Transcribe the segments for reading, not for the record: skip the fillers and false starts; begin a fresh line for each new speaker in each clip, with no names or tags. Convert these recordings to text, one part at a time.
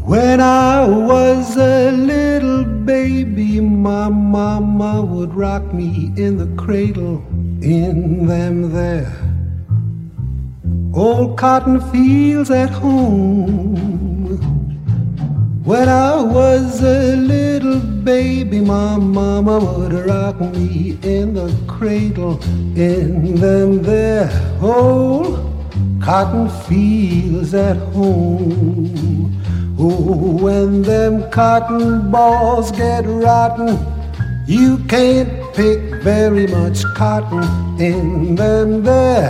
When I was a little baby, my mama would rock me in the cradle in them there old cotton fields at home. When I was a little baby, my mama would rock me in the cradle in them there old cotton fields at home. Oh, when them cotton balls get rotten, you can't pick very much cotton in them there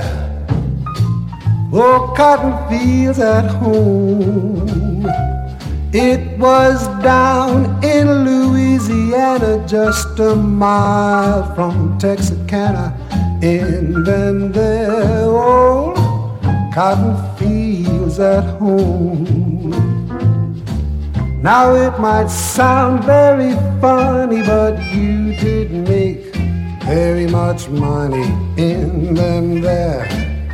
oh, cotton fields at home. It was down in Louisiana, just a mile from Texarkana, in them there old cotton fields at home. Now it might sound very funny, but you didn't make very much money in them there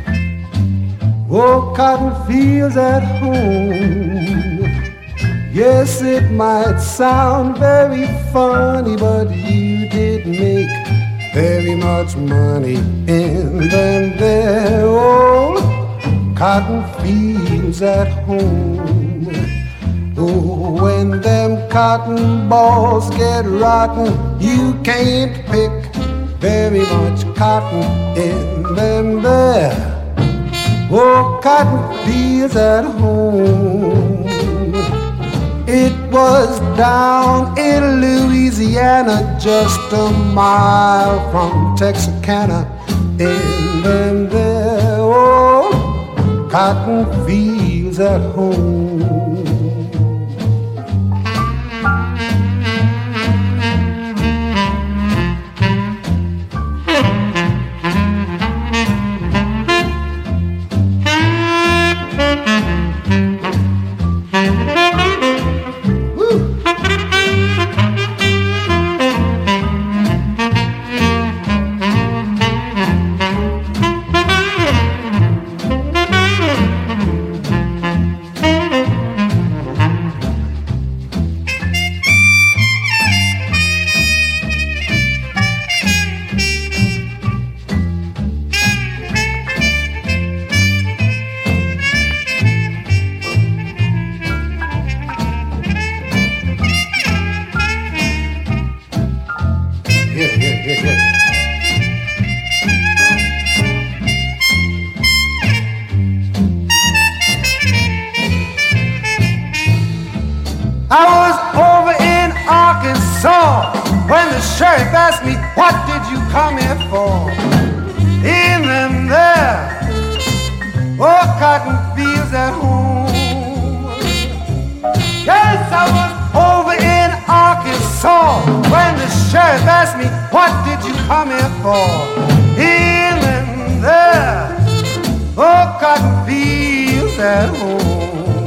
oh, cotton fields at home. Yes, it might sound very funny, but you didn't make very much money in them there old cotton fields at home. Oh, when them cotton balls get rotten, you can't pick very much cotton in them there oh, cotton fields at home. It was down in Louisiana, just a mile from Texarkana, in them there old cotton fields at home.
I was over in Arkansas when the sheriff asked me, what did you come here for? In them there, oh, cotton fields at home. Yes, I was over in Arkansas when the sheriff asked me, what did you come here for? In them there, oh, cotton fields at home.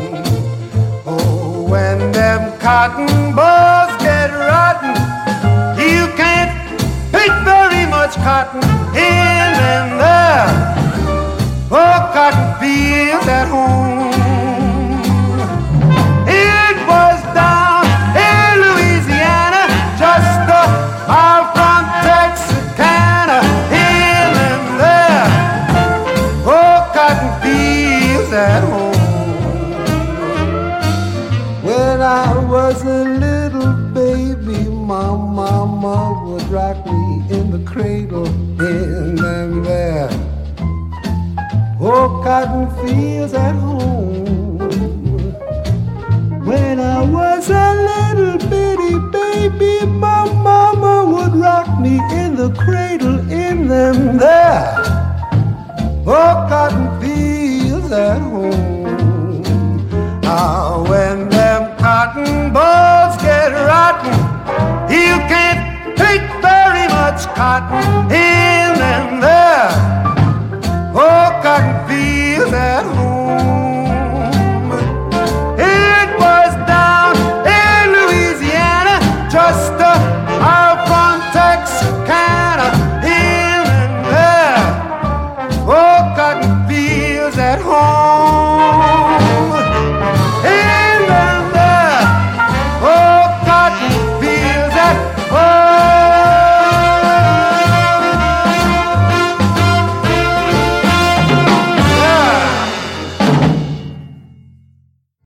When them cotton balls get rotten, you can't pick very much cotton in them there oh, cotton fields at home. It was down in Louisiana, just a mile from Texarkana, in them there oh, cotton fields at home.
When I was a little baby, my mama would rock me in the cradle in them there oh, cotton fields at home. When I was a little bitty baby, my mama would rock me in the cradle in them there oh, cotton fields at home.
When them cotton balls get rotten, you can't pick very much cotton in them there